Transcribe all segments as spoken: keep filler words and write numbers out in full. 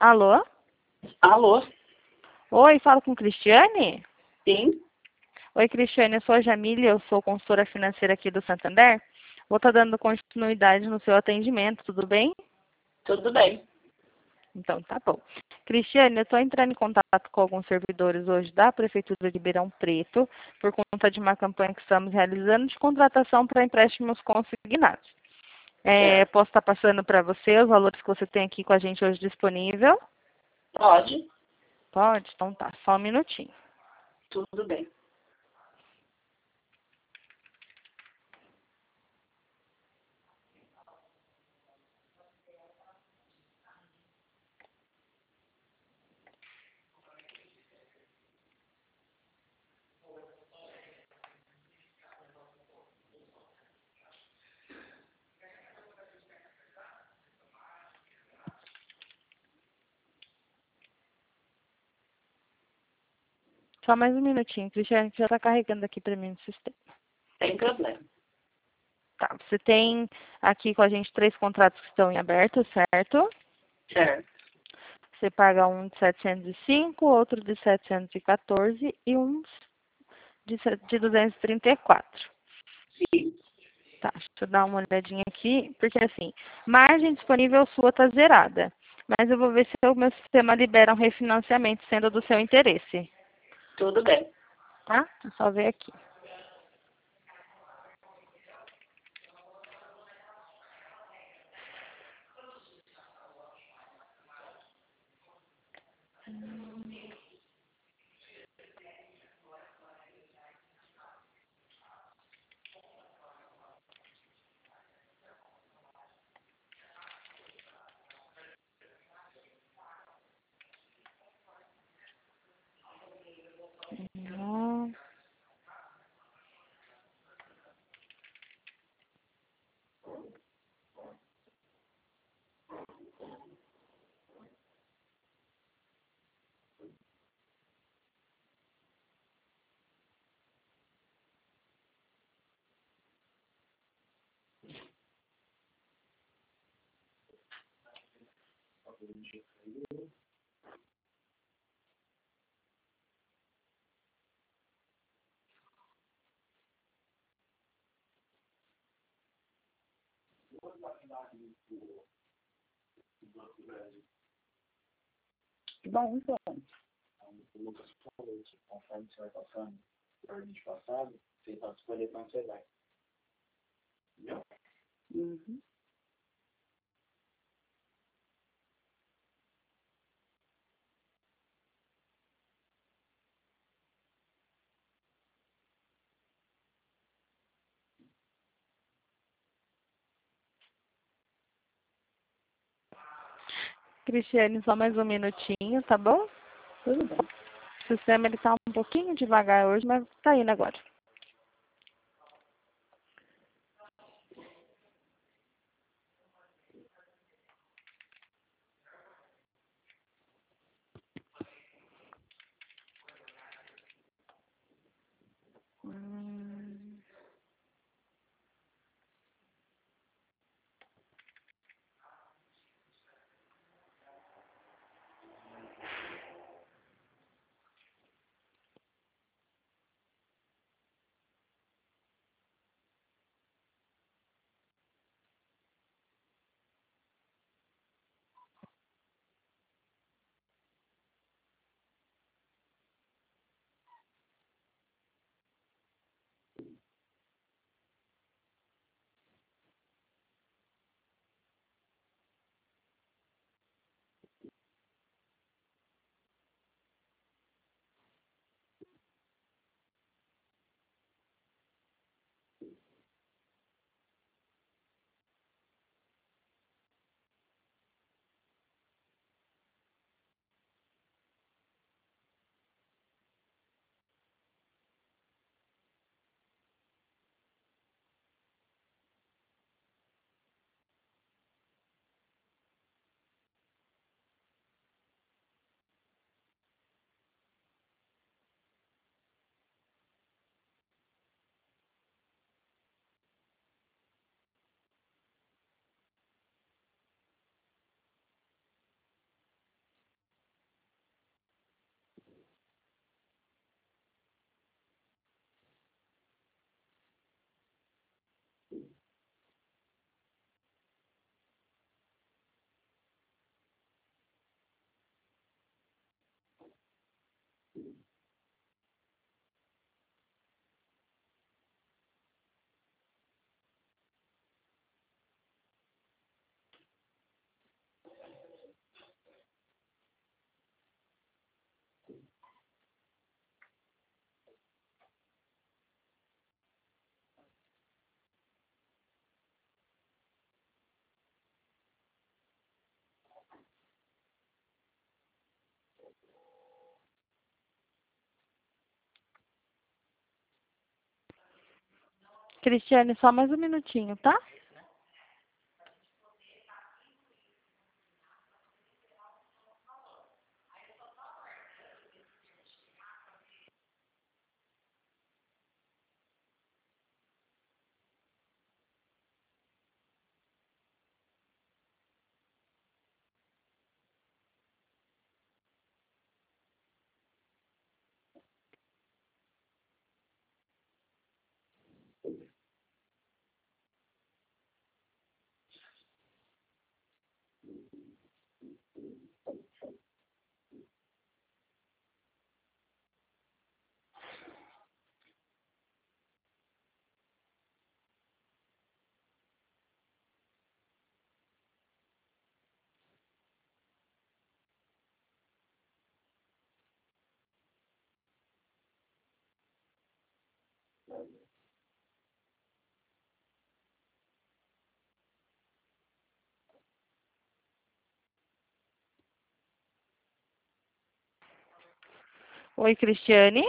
Alô? Alô? Oi, falo com Cristiane? Sim? Oi, Cristiane, eu sou a Jamília, eu sou consultora financeira aqui do Santander. Vou estar dando continuidade no seu atendimento, tudo bem? Tudo bem. Então, tá bom. Cristiane, eu estou entrando em contato com alguns servidores hoje da Prefeitura de Ribeirão Preto, por conta de uma campanha que estamos realizando de contratação para empréstimos consignados. É, Certo. posso estar passando para você os valores que você tem aqui com a gente hoje disponível? Pode? Pode? Então tá, só um minutinho. Tudo bem. Só mais um minutinho, Cristiane, que já está carregando aqui para mim no sistema. Sem problema. Tá, você tem aqui com a gente três contratos que estão em aberto, certo? Certo. Você paga um de setecentos e cinco, outro de setecentos e quatorze e um de se- de duzentos e trinta e quatro. Sim. Tá, deixa eu dar uma olhadinha aqui, porque assim, margem disponível sua está zerada. Mas eu vou ver se o meu sistema libera um refinanciamento, sendo do seu interesse. Tudo bem. Tá? É só ver aqui. Hum. Bom, então. O Lucas falou que conforme você vai passando por ordem de passado, você pode escolher pra onde você vai. Entendeu? Uhum. Cristiane, só mais um minutinho, tá bom? Tudo bem. O sistema ele tá um pouquinho devagar hoje, mas tá indo agora. Hum. Cristiane, só mais um minutinho, tá? Oi, Cristiane?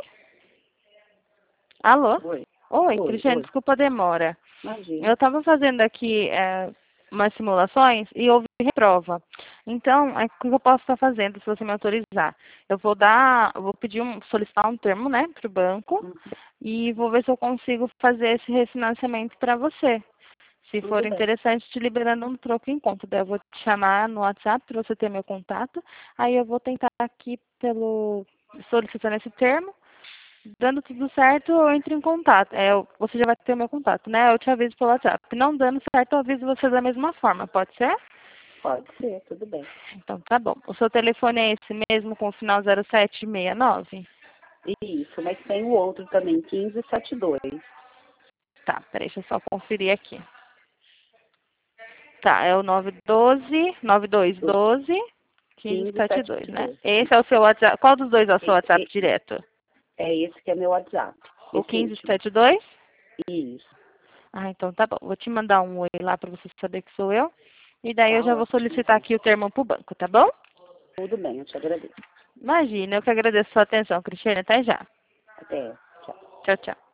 Alô? Oi. Oi, Oi, Cristiane, oi. desculpa a demora. Imagina. Eu estava fazendo aqui é, umas simulações e houve reprova. Então, é, o que eu posso estar fazendo, se você me autorizar? Eu vou dar, eu vou pedir um, solicitar um termo, né, para o banco Hum, e vou ver se eu consigo fazer esse refinanciamento para você. Se Tudo for bem. interessante, te liberando um troco em conta. Daí eu vou te chamar no WhatsApp para você ter meu contato. Aí eu vou tentar aqui pelo solicitando esse termo. Dando tudo certo, eu entro em contato. É, eu- você já vai ter o meu contato, né? Eu te aviso pelo WhatsApp. Não dando certo, eu aviso você da mesma forma, pode ser? Pode ser, tudo bem. Então tá bom. O seu telefone é esse mesmo com o final zero sete seis nove? Isso, mas tem o outro também, quinze setenta e dois. Tá, peraí, deixa eu só conferir aqui. Tá, é o nove um dois, nove dois um dois, quinze setenta e dois, né? quinze setenta e dois. Esse é o seu WhatsApp. Qual dos dois é o seu Esse, WhatsApp e- direto? é esse que é meu WhatsApp. O Esse quinze último. setenta e dois? Isso. Ah, então tá bom. Vou te mandar um oi lá para você saber que sou eu. E daí eu Tá já vou ótimo. solicitar aqui o termo pro banco, tá bom? Tudo bem, eu te agradeço. Imagina, eu que agradeço a sua atenção, Cristiane. Até já. Até. Tchau. Tchau, tchau.